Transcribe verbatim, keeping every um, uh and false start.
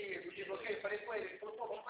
desbloqueio, o desbloqueio, eu falei com ele, ele falou, pô, vamos